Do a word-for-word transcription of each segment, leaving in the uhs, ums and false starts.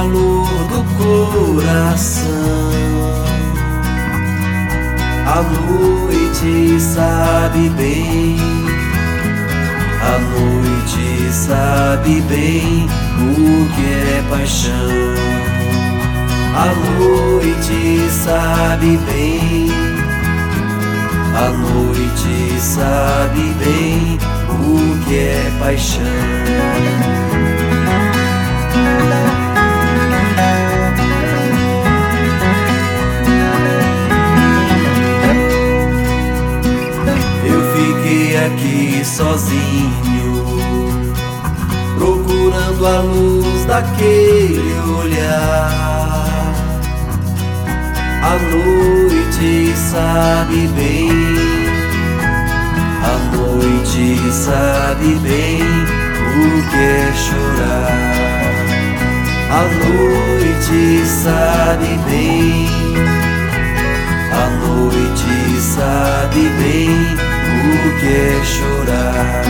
calor do coração. A noite sabe bem, a noite sabe bem o que é paixão. A noite sabe bem, a noite sabe bem o que é paixão. Aqui sozinho, procurando a luz daquele olhar. A noite sabe bem, a noite sabe bem o que é chorar. A noite sabe bem, a noite sabe bem o que é chorar.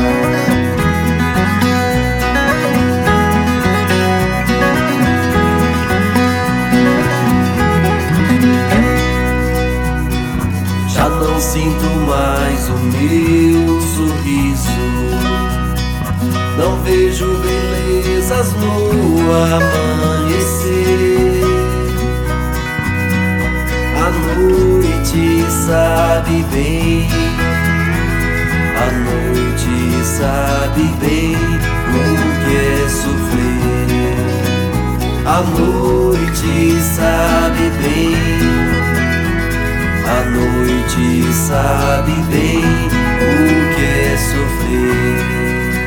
Já não sinto mais o meu sorriso, não vejo belezas no amanhecer. A noite sabe bem, a noite sabe bem o que é sofrer. A noite sabe bem, a noite sabe bem o que é sofrer.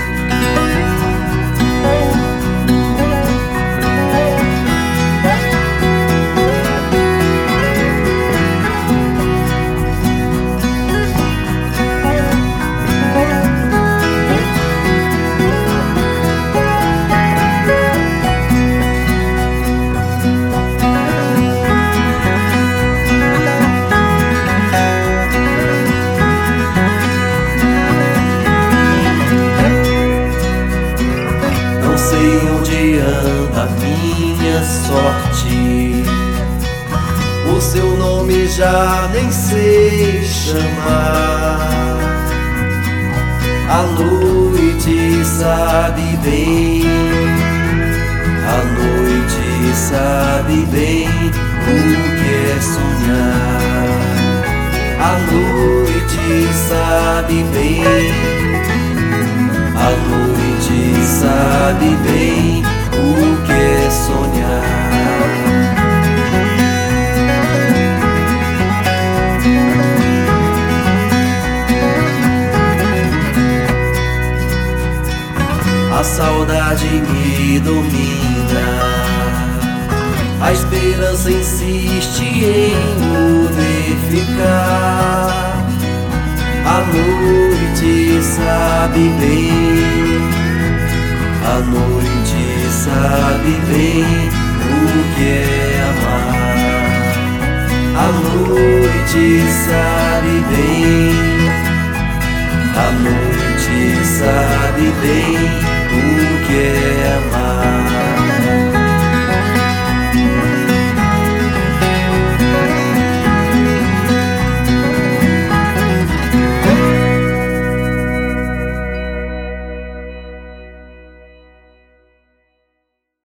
Onde anda a minha sorte, o seu nome já nem sei chamar. A noite sabe bem, a noite sabe bem o que é sonhar. A noite sabe bem, a noite sabe bem o que é sonhar. A saudade me domina, a esperança insiste em o ver ficar. A noite sabe bem, a noite sabe bem o que é amar. A noite sabe bem, a noite sabe bem o que é amar.